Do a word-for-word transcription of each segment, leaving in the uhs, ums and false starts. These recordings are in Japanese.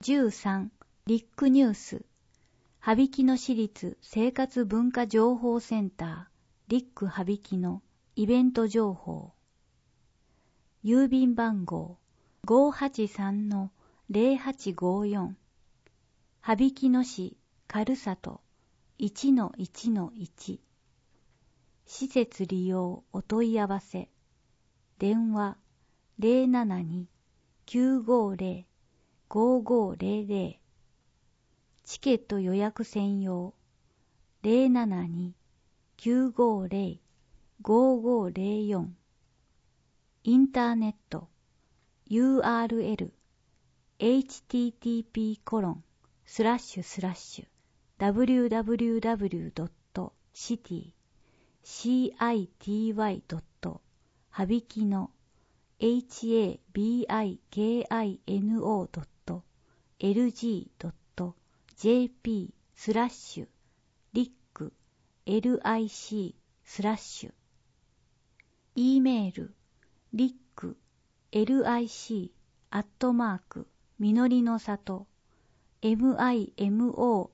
じゅうさん、リックニュース、羽曳野市立生活文化情報センター、リック羽曳野イベント情報。郵便番号 ごーはちさんのゼロはちごーよん、羽曳野市軽里 いちのいちのいち。施設利用お問い合わせ。電話 ゼロななに きゅうごーゼロ ごーごーゼロゼロ。チケット予約専用 ゼロななに きゅうごーゼロ ごーごーゼロよん。インターネット ユーアールエル エイチティーティーピーコロンスラッシュスラッシュダブリューダブリューダブリュードットシティシーアイティーワイドット羽曳野 エイチエービーアイケーアイエヌオードットエルジードットジェーピースラッシュリック エルアイシースラッシュ。 E メールリック エルアイシー アットマークみのりの里 ミモリノ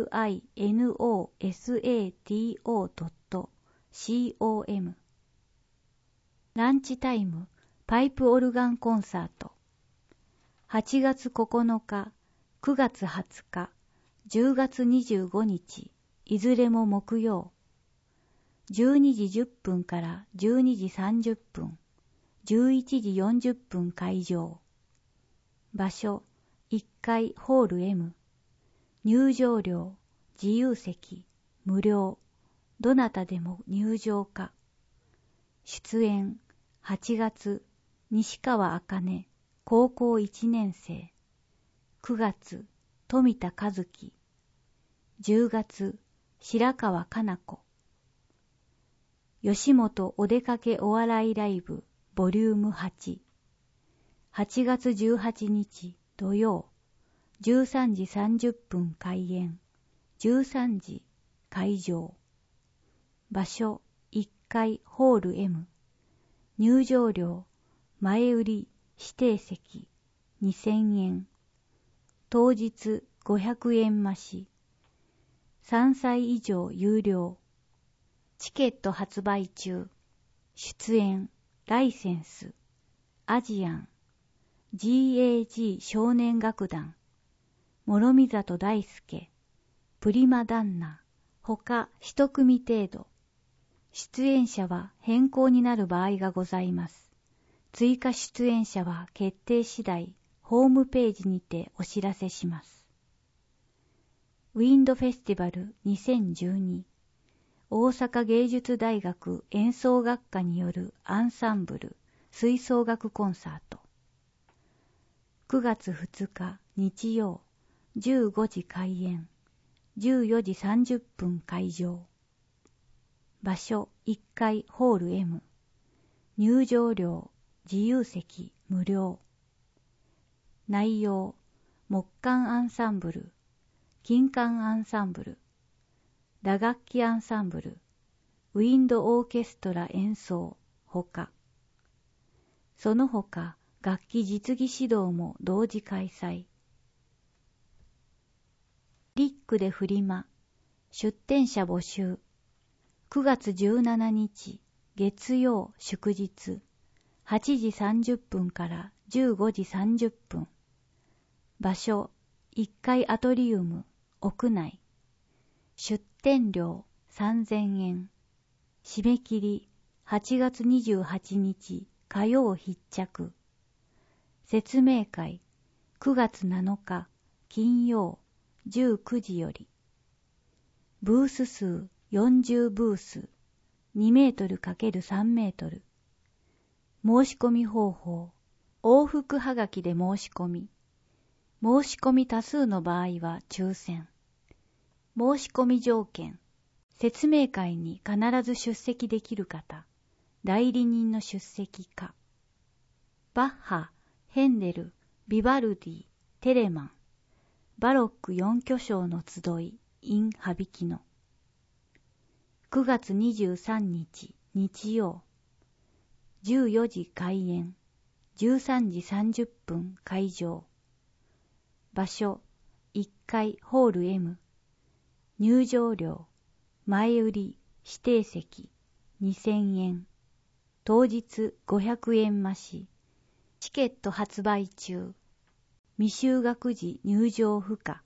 サト ドットコム。 ランチタイムパイプオルガンコンサート。はちがつここのか、くがつはつか、じゅうがつにじゅうごにち、いずれも木曜。じゅうにじじゅっぷんからじゅうにじさんじゅっぷん、じゅういちじよんじゅっぷん会場。場所いっかいホール エム。入場料自由席無料。どなたでも入場可。出演はちがつ西川茜高校いちねん生。くがつ富田和樹。じゅうがつ白川かな子。吉本お出かけお笑いライブボリュームはち。はちがつじゅうはちにち土曜。じゅうさんじさんじゅっぷん開演。じゅうさんじ会場。場所いっかいホール エム。入場料前売り指定席にせんえん。当日ごひゃくえん増し。さんさい以上有料。チケット発売中。出演ライセンスアジアン ジーエージー 少年楽団諸見里大輔プリマダンナ他一組程度。出演者は変更になる場合がございます。追加出演者は決定次第ホームページにてお知らせします。ウィンドフェスティバルにせんじゅうに。大阪芸術大学演奏学科によるアンサンブル吹奏楽コンサート。くがつふつか日曜、じゅうごじ開演、じゅうよじさんじゅっぷん会場。場所いっかいホール エム。入場料自由席無料。内容木管アンサンブル、金管アンサンブル、打楽器アンサンブル、ウィンドオーケストラ演奏ほか。その他楽器実技指導も同時開催。リックでフリマ出展者募集。くがつじゅうしちにち月曜祝日はちじさんじゅっぷんからじゅうごじさんじゅっぷん。場所いっかいアトリウム屋内。出展料さんぜんえん。締め切りはちがつにじゅうはちにち火曜必着。説明会くがつなのか金曜じゅうくじより。ブース数よんじゅうブースにメートル×さんメートル。申し込み方法往復はがきで申し込み。申し込み多数の場合は抽選。申し込み条件説明会に必ず出席できる方、代理人の出席か。バッハ、ヘンデル、ビバルディ、テレマン、バロック四巨匠の集い in 羽曳野。くがつにじゅうさんにち日曜、じゅうよじ開演、じゅうさんじさんじゅっぷん会場。 場所いっかいホール M。入場料前売り指定席にせんえん。当日ごひゃくえん増し。チケット発売中。未就学児入場不可。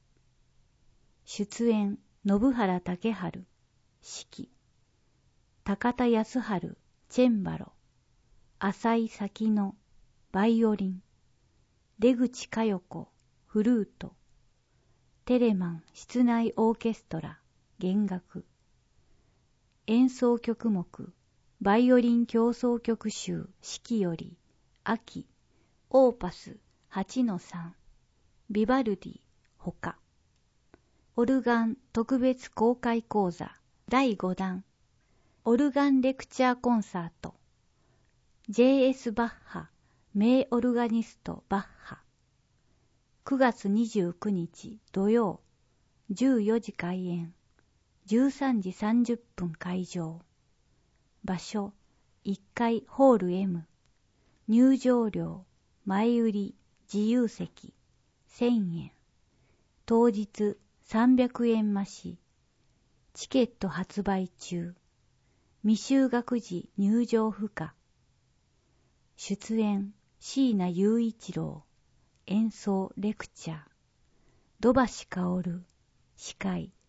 出演信原武春。指揮高田康春チェンバロ。浅井咲乃バイオリン。出口佳代子フルート。テレマン室内オーケストラ弦楽。演奏曲目バイオリン協奏曲集四季より秋オーパス はちのさん ビバルディほか。オルガン特別公開講座だいごだん。オルガンレクチャーコンサート ジェイエス バッハ名オルガニストバッハ。くがつにじゅうくにち土曜じゅうよじ開演じゅうさんじさんじゅっぷん会場。場所いっかいホール M。入場料前売り自由席せんえん。当日さんびゃくえん増し。チケット発売中。未就学児入場不可。出演椎名雄一郎。演奏レクチャー土橋薫。司会